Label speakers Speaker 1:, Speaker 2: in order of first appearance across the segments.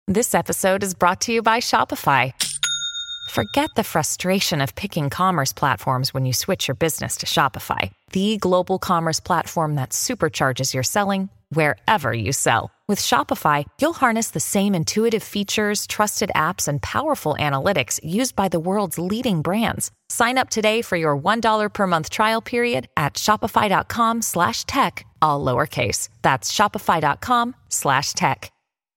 Speaker 1: This episode is brought to you by Shopify. Forget the frustration of picking commerce platforms when you switch your business to Shopify, the global commerce platform that supercharges your selling wherever you sell. With Shopify, you'll harness the same intuitive features, trusted apps, and powerful analytics used by the world's leading brands. Sign up today for your $1 per month trial period at shopify.com/tech, all lowercase. That's shopify.com/tech.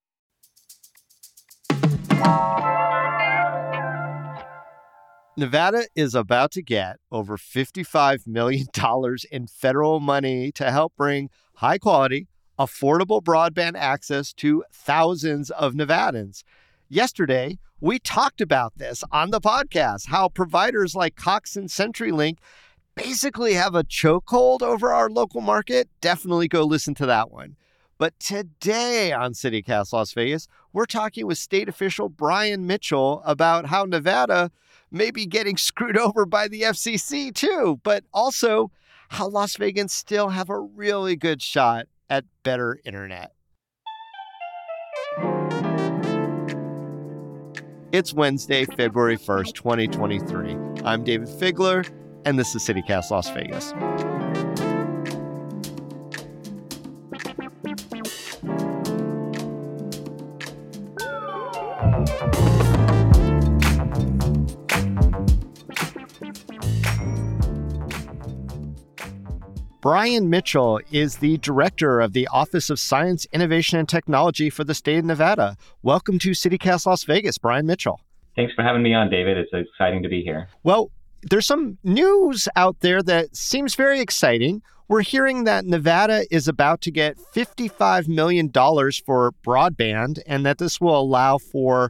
Speaker 2: Nevada is about to get over $55 million in federal money to help bring high-quality, affordable broadband access to thousands of Nevadans. Yesterday, we talked about this on the podcast, how providers like Cox and CenturyLink basically have a chokehold over our local market. Definitely go listen to that one. But today on CityCast Las Vegas, we're talking with state official Brian Mitchell about how Nevada may be getting screwed over by the FCC too, but also how Las Vegans still have a really good shot at better internet. It's Wednesday, February 1st, 2023. I'm David Figler, and this is CityCast Las Vegas. Brian Mitchell is the director of the Office of Science, Innovation, and Technology for the state of Nevada. Welcome to CityCast Las Vegas, Brian Mitchell.
Speaker 3: Thanks for having me on, David. It's exciting to be here.
Speaker 2: Well, there's some news out there that seems very exciting. We're hearing that Nevada is about to get $55 million for broadband, and that this will allow for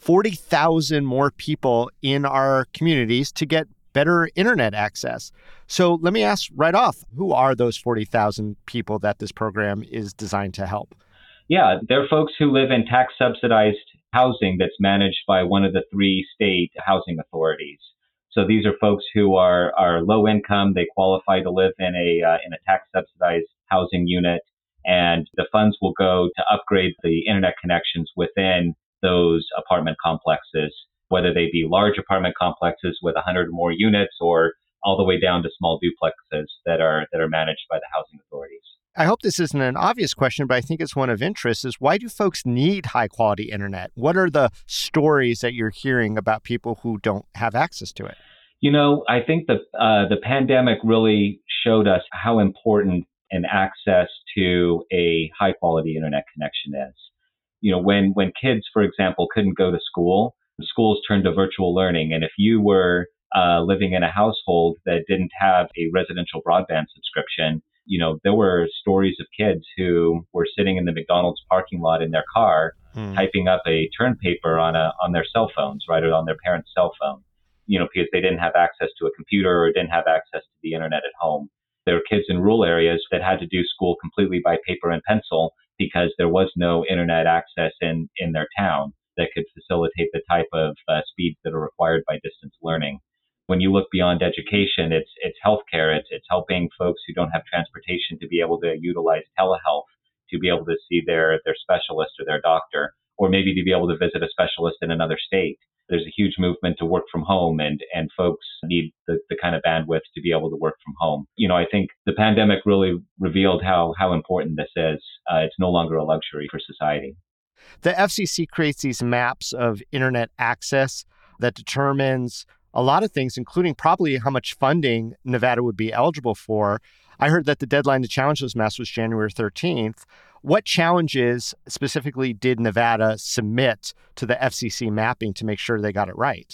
Speaker 2: 40,000 more people in our communities to get better internet access. So let me ask right off, who are those 40,000 people that this program is designed to help?
Speaker 3: Yeah, they're folks who live in tax-subsidized housing that's managed by one of the three state housing authorities. So these are folks who are low income. They qualify to live in a tax-subsidized housing unit, and the funds will go to upgrade the internet connections within those apartment complexes, whether they be large apartment complexes with 100 or more units, or all the way down to small duplexes that are managed by the housing authorities.
Speaker 2: I hope this isn't an obvious question, but I think it's one of interest, is why do folks need high-quality internet? What are the stories that you're hearing about people who don't have access to it?
Speaker 3: You know, I think the pandemic really showed us how important an access to a high-quality internet connection is. You know, when kids, for example, couldn't go to school, schools turned to virtual learning. And if you were living in a household that didn't have a residential broadband subscription, you know, there were stories of kids who were sitting in the McDonald's parking lot in their car, typing up a term paper on their cell phones, right, or on their parents' cell phone, you know, because they didn't have access to a computer or didn't have access to the internet at home. There were kids in rural areas that had to do school completely by paper and pencil because there was no internet access in their town that could facilitate the type of speeds that are required by distance learning. When you look beyond education, it's healthcare. It's helping folks who don't have transportation to be able to utilize telehealth, to be able to see their specialist or their doctor, or maybe to be able to visit a specialist in another state. There's a huge movement to work from home, and folks need the kind of bandwidth to be able to work from home. You know, I think the pandemic really revealed how important this is. It's no longer a luxury for society.
Speaker 2: The FCC creates these maps of internet access that determines a lot of things, including probably how much funding Nevada would be eligible for. I heard that the deadline to challenge those maps was January 13th. What challenges specifically did Nevada submit to the FCC mapping to make sure they got it right?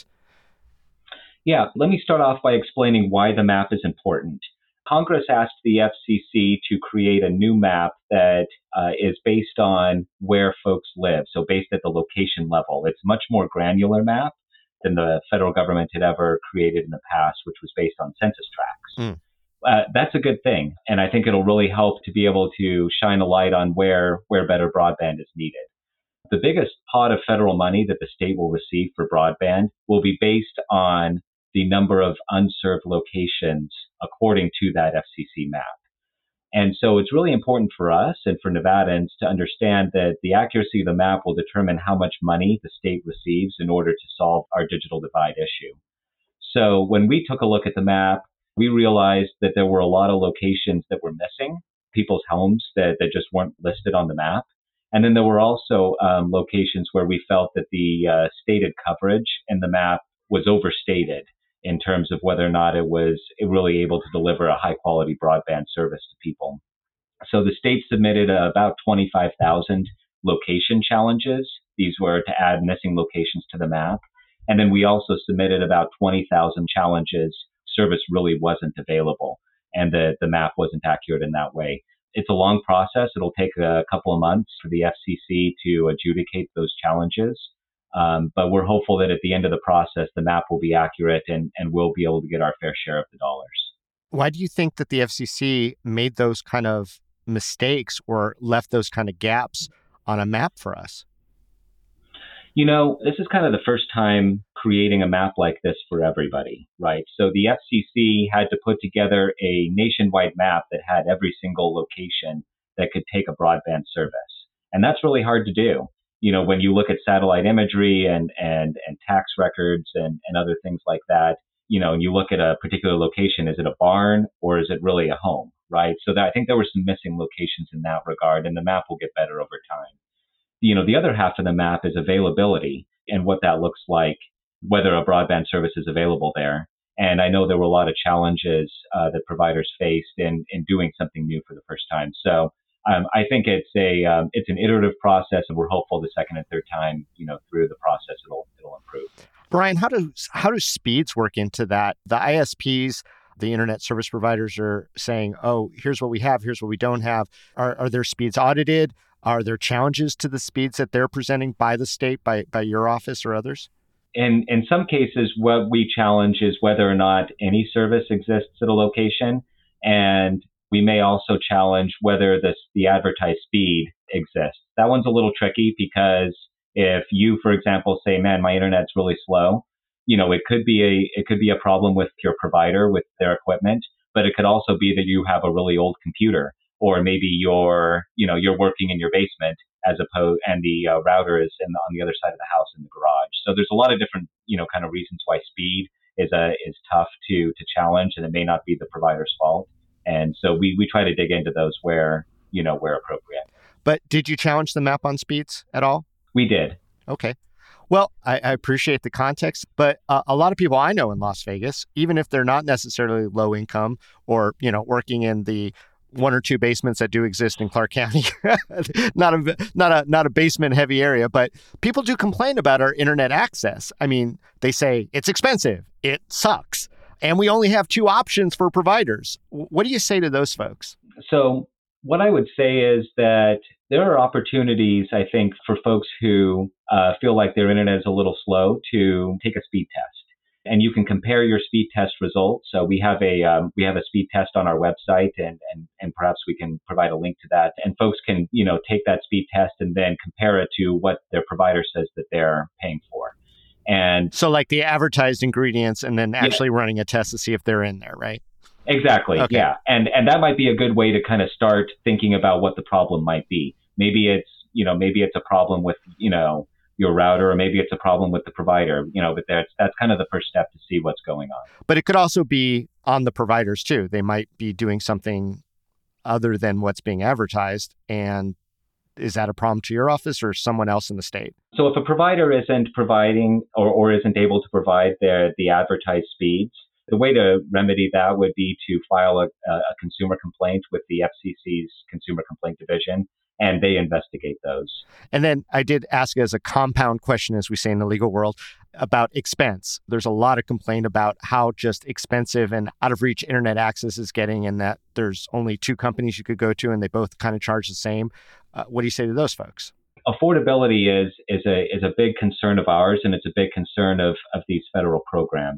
Speaker 3: Yeah, let me start off by explaining why the map is important. Congress asked the FCC to create a new map that is based on where folks live, so based at the location level. It's a much more granular map than the federal government had ever created in the past, which was based on census tracts. That's a good thing, and I think it'll really help to be able to shine a light on where better broadband is needed. The biggest pot of federal money that the state will receive for broadband will be based on the number of unserved locations according to that FCC map. And so it's really important for us and for Nevadans to understand that the accuracy of the map will determine how much money the state receives in order to solve our digital divide issue. So when we took a look at the map, we realized that there were a lot of locations that were missing, people's homes that just weren't listed on the map. And then there were also locations where we felt that the stated coverage in the map was overstated in terms of whether or not it was really able to deliver a high quality broadband service to people. So the state submitted about 25,000 location challenges. These were to add missing locations to the map. And then we also submitted about 20,000 challenges. Service really wasn't available and the map wasn't accurate in that way. It's a long process. It'll take a couple of months for the FCC to adjudicate those challenges. But we're hopeful that at the end of the process, the map will be accurate and we'll be able to get our fair share of the dollars.
Speaker 2: Why do you think that the FCC made those kind of mistakes or left those kind of gaps on a map for us?
Speaker 3: You know, this is kind of the first time creating a map like this for everybody, right? So the FCC had to put together a nationwide map that had every single location that could take a broadband service. And that's really hard to do. You know, when you look at satellite imagery and tax records and other things like that, you know, and you look at a particular location, is it a barn or is it really a home, right? So I think there were some missing locations in that regard, and the map will get better over time. You know, the other half of the map is availability and what that looks like, whether a broadband service is available there. And I know there were a lot of challenges that providers faced in doing something new for the first time. So I think it's an iterative process, and we're hopeful the second and third time, you know, through the process, it'll improve.
Speaker 2: Brian, how do speeds work into that? The ISPs, the internet service providers, are saying, "Oh, here's what we have, here's what we don't have." Are their speeds audited? Are there challenges to the speeds that they're presenting by the state, by your office or others?
Speaker 3: In some cases, what we challenge is whether or not any service exists at a location, and we may also challenge whether the advertised speed exists. That one's a little tricky because if you, for example, say, "Man, my internet's really slow," you know, it could be a problem with your provider with their equipment, but it could also be that you have a really old computer. Or maybe you're working in your basement and the router is on the other side of the house in the garage. So there's a lot of different, you know, kind of reasons why speed is tough to challenge, and it may not be the provider's fault. And so we try to dig into those where appropriate.
Speaker 2: But did you challenge the map on speeds at all?
Speaker 3: We did.
Speaker 2: Okay. Well, I appreciate the context, but a lot of people I know in Las Vegas, even if they're not necessarily low income or, you know, working in the one or two basements that do exist in Clark County, not a basement heavy area, but people do complain about our internet access. I mean, they say it's expensive, it sucks, and we only have two options for providers. What do you say to those folks?
Speaker 3: So what I would say is that there are opportunities, I think, for folks who feel like their internet is a little slow to take a speed test. And you can compare your speed test results. So we have a speed test on our website, and perhaps we can provide a link to that. And folks can, you know, take that speed test and then compare it to what their provider says that they're paying for. And
Speaker 2: so, like the advertised ingredients, and then actually running a test to see if they're in there, right?
Speaker 3: Exactly. Okay. Yeah. And that might be a good way to kind of start thinking about what the problem might be. Maybe it's a problem with, you know, your router, or maybe it's a problem with the provider, you know, but that's kind of the first step to see what's going on.
Speaker 2: But it could also be on the providers too. They might be doing something other than what's being advertised. And is that a problem to your office or someone else in the state?
Speaker 3: So if a provider isn't providing or isn't able to provide the advertised speeds, the way to remedy that would be to file a consumer complaint with the FCC's Consumer Complaint Division, and they investigate those.
Speaker 2: And then I did ask as a compound question, as we say in the legal world, about expense. There's a lot of complaint about how just expensive and out of reach internet access is getting, and that there's only two companies you could go to and they both kind of charge the same. What do you say to those folks?
Speaker 3: Affordability is a big concern of ours, and it's a big concern of these federal programs.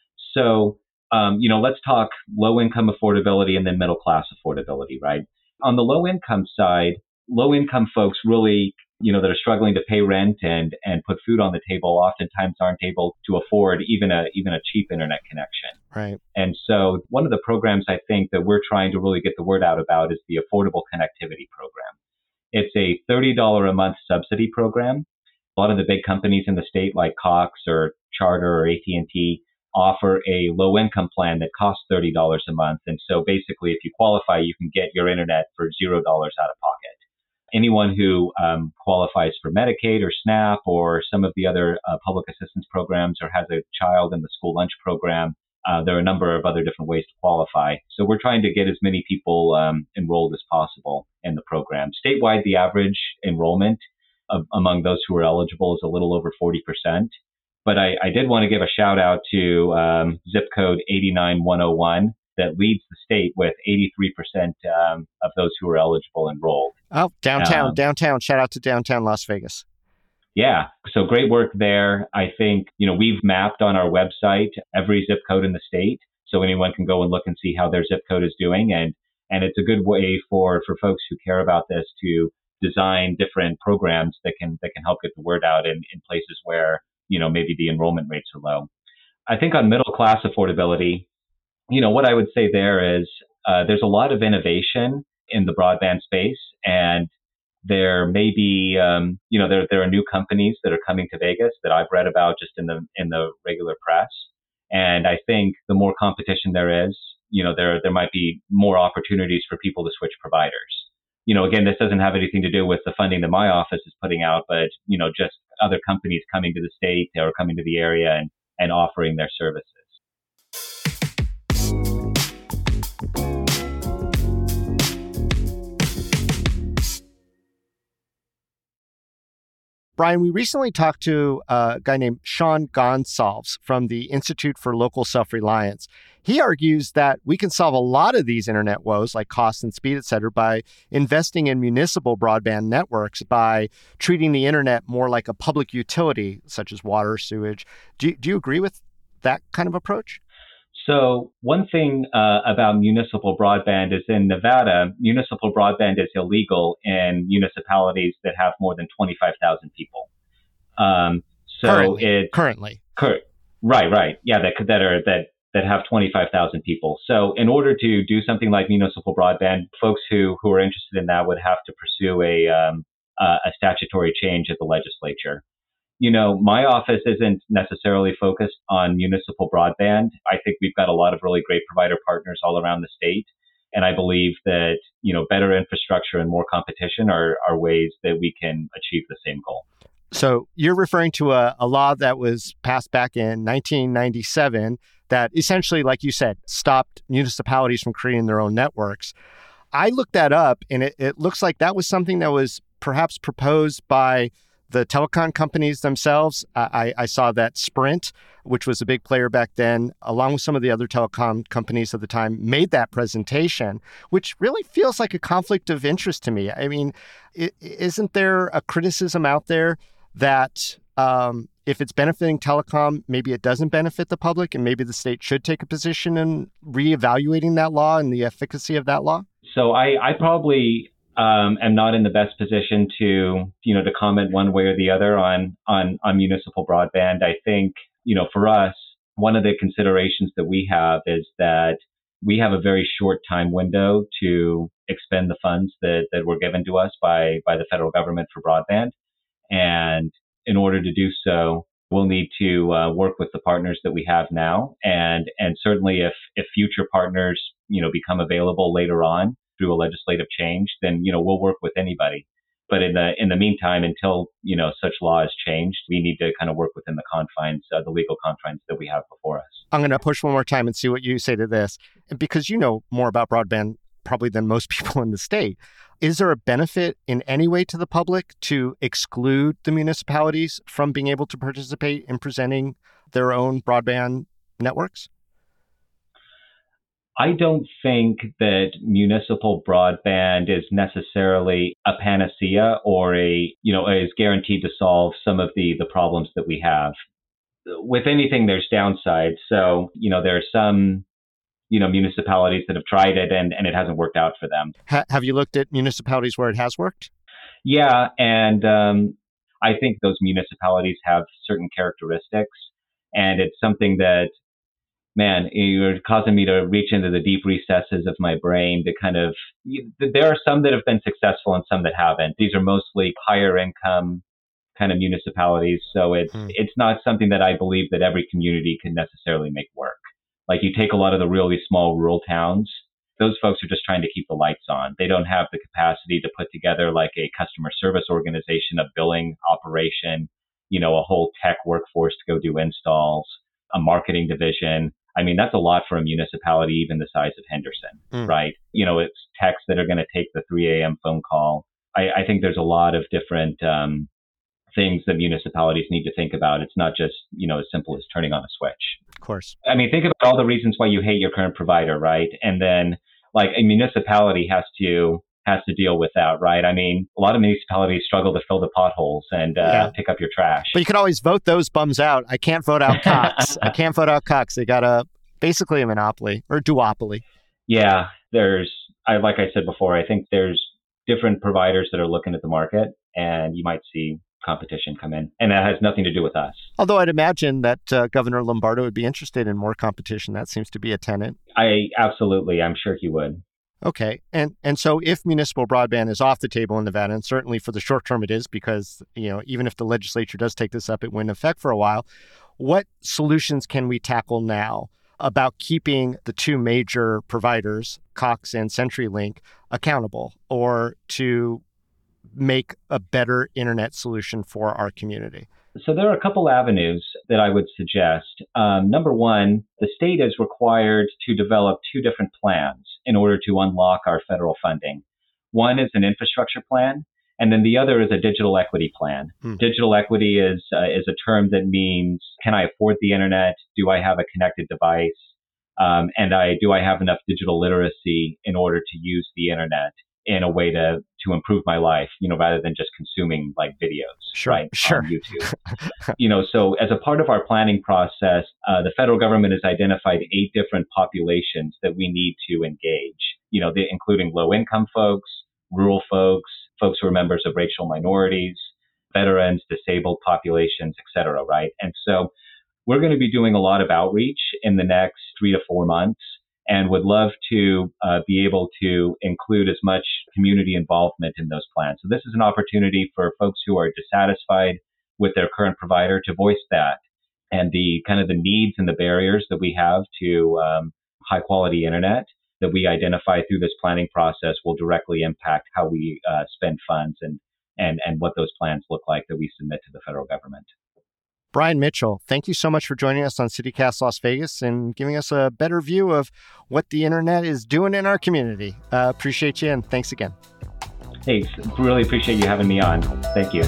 Speaker 3: So, let's talk low income affordability and then middle class affordability, right? On the low income side, low income folks really that are struggling to pay rent and put food on the table oftentimes aren't able to afford even a cheap internet connection.
Speaker 2: Right.
Speaker 3: And so one of the programs I think that we're trying to really get the word out about is the Affordable Connectivity Program. It's a $30 a month subsidy program. A lot of the big companies in the state like Cox or Charter or AT&T offer a low income plan that costs $30 a month. And so basically, if you qualify, you can get your internet for $0 out of pocket. Anyone who qualifies for Medicaid or SNAP or some of the other public assistance programs or has a child in the school lunch program, there are a number of other different ways to qualify. So we're trying to get as many people enrolled as possible in the program. Statewide, the average enrollment among those who are eligible is a little over 40%. But I did want to give a shout out to zip code 89101 that leads the state with 83% of those who are eligible enrolled.
Speaker 2: Oh, downtown. Shout out to downtown Las Vegas.
Speaker 3: Yeah. So great work there. I think, we've mapped on our website every zip code in the state. So anyone can go and look and see how their zip code is doing. And it's a good way for folks who care about this to design different programs that can help get the word out in places where, maybe the enrollment rates are low. I think on middle class affordability, what I would say there is there's a lot of innovation in the broadband space, and there may be, there are new companies that are coming to Vegas that I've read about just in the regular press. And I think the more competition there is, there might be more opportunities for people to switch providers. Again, this doesn't have anything to do with the funding that my office is putting out, but, just other companies coming to the state or coming to the area and offering their services.
Speaker 2: Brian, we recently talked to a guy named Sean Gonsalves from the Institute for Local Self-Reliance. He argues that we can solve a lot of these internet woes, like cost and speed, et cetera, by investing in municipal broadband networks, by treating the internet more like a public utility, such as water, sewage. Do you agree with that kind of approach?
Speaker 3: So one thing about municipal broadband is in Nevada, municipal broadband is illegal in municipalities that have more than 25,000 people.
Speaker 2: Currently.
Speaker 3: Right. Yeah, that have 25,000 people. So in order to do something like municipal broadband, folks who are interested in that would have to pursue a statutory change at the legislature. My office isn't necessarily focused on municipal broadband. I think we've got a lot of really great provider partners all around the state. And I believe that, better infrastructure and more competition are ways that we can achieve the same goal.
Speaker 2: So you're referring to a law that was passed back in 1997 that essentially, like you said, stopped municipalities from creating their own networks. I looked that up, and it looks like that was something that was perhaps proposed by the telecom companies themselves. I saw that Sprint, which was a big player back then, along with some of the other telecom companies at the time, made that presentation, which really feels like a conflict of interest to me. I mean, isn't there a criticism out there that if it's benefiting telecom, maybe it doesn't benefit the public, and maybe the state should take a position in reevaluating that law and the efficacy of that law?
Speaker 3: So I probably am not in the best position to comment one way or the other on municipal broadband. I think, for us, one of the considerations that we have is that we have a very short time window to expend the funds that were given to us by the federal government for broadband. And in order to do so, we'll need to work with the partners that we have now. And certainly if future partners, become available later on through a legislative change, then, we'll work with anybody. But in the meantime, until, such law is changed, we need to kind of work within the confines, the legal confines that we have before us.
Speaker 2: I'm going to push one more time and see what you say to this, because you know more about broadband probably than most people in the state. Is there a benefit in any way to the public to exclude the municipalities from being able to participate in presenting their own broadband networks?
Speaker 3: I don't think that municipal broadband is necessarily a panacea or is guaranteed to solve some of the problems that we have. With anything, there's downsides. So, there are some, municipalities that have tried it and it hasn't worked out for them.
Speaker 2: Have you looked at municipalities where it has worked?
Speaker 3: Yeah, and I think those municipalities have certain characteristics, and it's something that, man, you're causing me to reach into the deep recesses of my brain to kind of, there are some that have been successful and some that haven't. These are mostly higher income kind of municipalities. So it's not something that I believe that every community can necessarily make work. Like you take a lot of the really small rural towns, those folks are just trying to keep the lights on. They don't have the capacity to put together like a customer service organization, a billing operation, a whole tech workforce to go do installs, a marketing division. I mean, that's a lot for a municipality, even the size of Henderson, right? It's techs that are going to take the 3 a.m. phone call. I think there's a lot of different things that municipalities need to think about. It's not just, as simple as turning on a switch.
Speaker 2: Of course.
Speaker 3: I mean, think about all the reasons why you hate your current provider, right? And then like a municipality has to deal with that, right? I mean, a lot of municipalities struggle to fill the potholes and pick up your trash.
Speaker 2: But you can always vote those bums out. I can't vote out Cox. They got basically a monopoly or duopoly.
Speaker 3: Yeah, like I said before, I think there's different providers that are looking at the market, and you might see competition come in, and that has nothing to do with us.
Speaker 2: Although I'd imagine that Governor Lombardo would be interested in more competition. That seems to be a tenet.
Speaker 3: I'm sure he would.
Speaker 2: Okay. And so if municipal broadband is off the table in Nevada, and certainly for the short term it is, because, even if the legislature does take this up, it wouldn't affect for a while. What solutions can we tackle now about keeping the two major providers, Cox and CenturyLink, accountable, or to make a better internet solution for our community?
Speaker 3: So there are a couple avenues that I would suggest. Number one, the state is required to develop two different plans in order to unlock our federal funding. One is an infrastructure plan, and then the other is a digital equity plan. Digital equity is a term that means, can I afford the internet? Do I have a connected device? And do I have enough digital literacy in order to use the internet in a way to improve my life, rather than just consuming like videos, right, on YouTube. So as a part of our planning process, the federal government has identified 8 different populations that we need to engage, including low-income folks, rural folks who are members of racial minorities, veterans, disabled populations, et cetera, right? And so we're going to be doing a lot of outreach in the next 3 to 4 months, and would love to be able to include as much community involvement in those plans. So this is an opportunity for folks who are dissatisfied with their current provider to voice that, and the kind of the needs and the barriers that we have to high quality internet that we identify through this planning process will directly impact how we spend funds and what those plans look like that we submit to the federal government.
Speaker 2: Brian Mitchell, thank you so much for joining us on CityCast Las Vegas and giving us a better view of what the internet is doing in our community. Appreciate you, and thanks again.
Speaker 3: Hey, really appreciate you having me on. Thank you.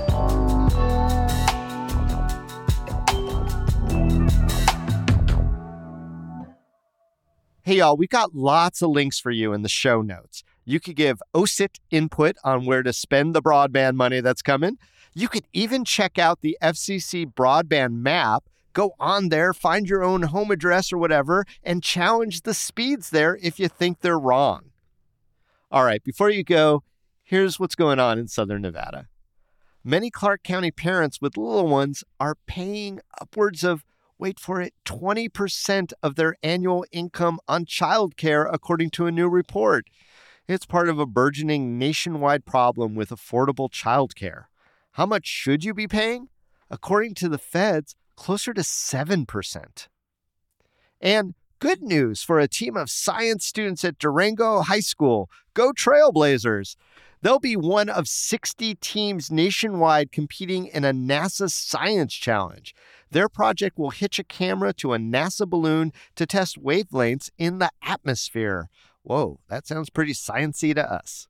Speaker 2: Hey, y'all, we've got lots of links for you in the show notes. You could give OSIT input on where to spend the broadband money that's coming. You could even check out the FCC broadband map, go on there, find your own home address or whatever, and challenge the speeds there if you think they're wrong. All right, before you go, here's what's going on in Southern Nevada. Many Clark County parents with little ones are paying upwards of, wait for it, 20% of their annual income on childcare, according to a new report. It's part of a burgeoning nationwide problem with affordable childcare. How much should you be paying? According to the feds, closer to 7%. And good news for a team of science students at Durango High School. Go Trailblazers! They'll be one of 60 teams nationwide competing in a NASA Science Challenge. Their project will hitch a camera to a NASA balloon to test wavelengths in the atmosphere. Whoa, that sounds pretty science-y to us.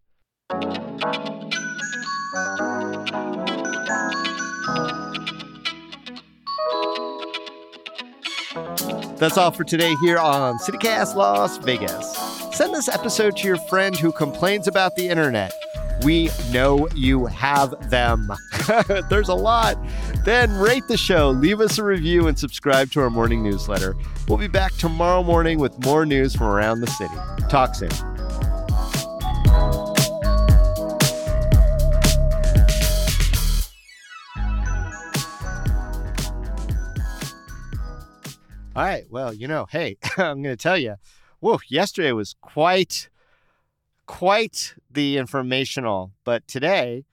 Speaker 2: That's all for today here on CityCast Las Vegas. Send this episode to your friend who complains about the internet. We know you have them. There's a lot. Then rate the show, leave us a review, and subscribe to our morning newsletter. We'll be back tomorrow morning with more news from around the city. Talk soon. All right. Well, hey, I'm going to tell you, whoa, yesterday was quite the informational, but today